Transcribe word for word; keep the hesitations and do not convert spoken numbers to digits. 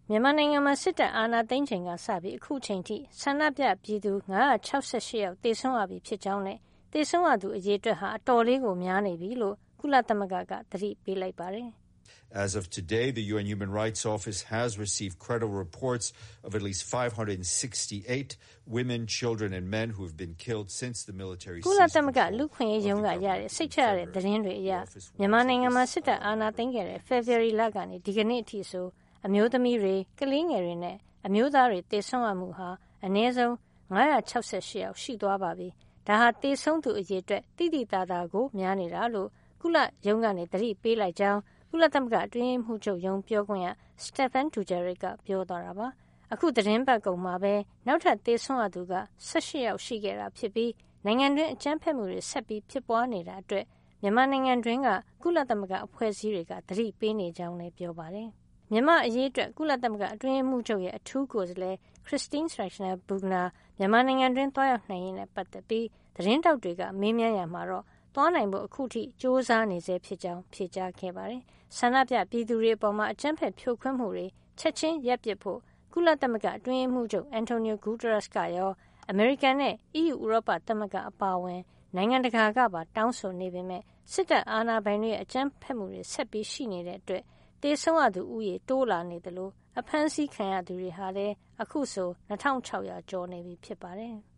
မြန်မာနိုင်ငံမှာစစ်တပ်အာဏာသိမ်းချိန်ကစပြီးအခုချိန်ထိဆန္ဒပြပြည်သူ၅၆၈ယောက်သေဆုံးရပြီဖြစ်ကြောင်းနဲ့သေဆုံးရသူအရေအတွက်ဟာအတော်လေးကိုများနေပြီလို့ကုလသမဂ္ဂကသတိပေးလိုက်ပါတယ်။ As of today, the U N Human Rights Office has received credible reports of at least five hundred sixty-eight women, children and men who have been killed since the military ceased control. ကုလသမဂ္ဂလူ့ခွင့်ရေးရုံးကရတဲ့စိတ်ချရတဲ့သတင်းတွေအရမြန်မာနိုင်ငံမှာစစ်တပ်အာဏာသိမ်းခဲ့တဲ့ February လကနေဒီကနေ့အထိဆိုအမျိုးသမီးတွေကလေးငယ်တွေနဲ့အမျိုးသားတွေသေဆုံးရမှုဟာအနည်းဆုံး၅၆၈ယောက်ရှိသွားပါပြီ။ဒါဟာသေဆုံးသူအရေအတွက်တိတိတသာကိုများနေတာလို့ကုလရုံးကနေသတိပေးလိုက်ကြောင်းကုလသမဂ္ဂအတွင်းရေးမှူးချုပ်ရုံးပြောခွင့်ရ Stéphane Dujarric ကပြောသွားတာပါ။အခုသတင်းပတ်ကုန်မှာပဲနောက်ထပ်သေဆုံးရသူက၁၈ယောက်ရှိခဲ့တာဖြစ်ပြီးနိုင်ငံတွင်းအကြမ်းဖက်မှုတွေဆက်ပြီးဖြစ်ပွားနေတာအတွက်မြန်မာနိုင်ငံတွင်းကကုလသမဂ္ဂအဖွဲ့အစည်းတွေကသတိပေးနေကြောင်းလည်းပြောပါတယ်။မြန်မာအရေးအတွက်ကုလသမဂ္ဂအတွင်းရေးမှူးချုပ်ရဲ့အထူးကိုယ်စားလှယ် Christine Schraner Burgener မြန်မာနိုင်ငံတွင်းသွားရောက်နိုင်ရေးနဲ့ပတ်သက်ပြီးသတင်းတောက်တွေကမေးမြန်းရမှာတော့သွားနိုင်ဖို့အခုထိစ조사နေစေဖြစ်ကြောင်းဖြေကြားခဲ့ပါတယ်။ဆန္ဒပြပြည်သူတွေအပေါ်မှာအကြမ်းဖက်ဖြိုခွင်းမှုတွေချက်ချင်းရပ်ပစ်ဖို့ကုလသမဂ္ဂအတွင်းရေးမှူးချုပ် Antonio Guterres ကရောအမေရိကန်နဲ့ အီးယူဥရောပသမဂ္ဂအပါအဝင်နိုင်ငံတကာကပါတောင်းဆိုနေပေမဲ့စစ်တပ်အာဏာပိုင်တွေရဲ့အကြမ်းဖက်မှုတွေဆက်ပြီးရှိနေတဲ့အတွက်သေဆုံးရသူဦးရေတိုးလာနေတယ်လို့အဖမ်းဆီးခံရသူတွေဟာလည်းအခုဆို၂၆၀၀ကျော်နေပြီဖြစ်ပါတယ်။